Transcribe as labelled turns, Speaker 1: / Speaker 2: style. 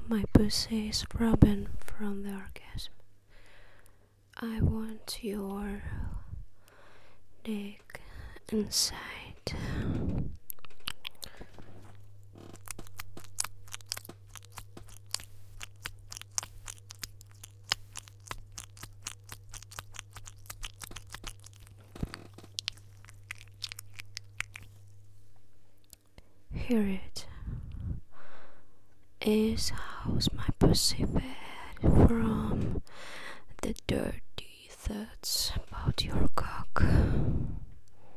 Speaker 1: My pussy is throbbing from the orgasm. I want your dick inside. Here it is. How's my pussy bad from the dirty thoughts about your cock?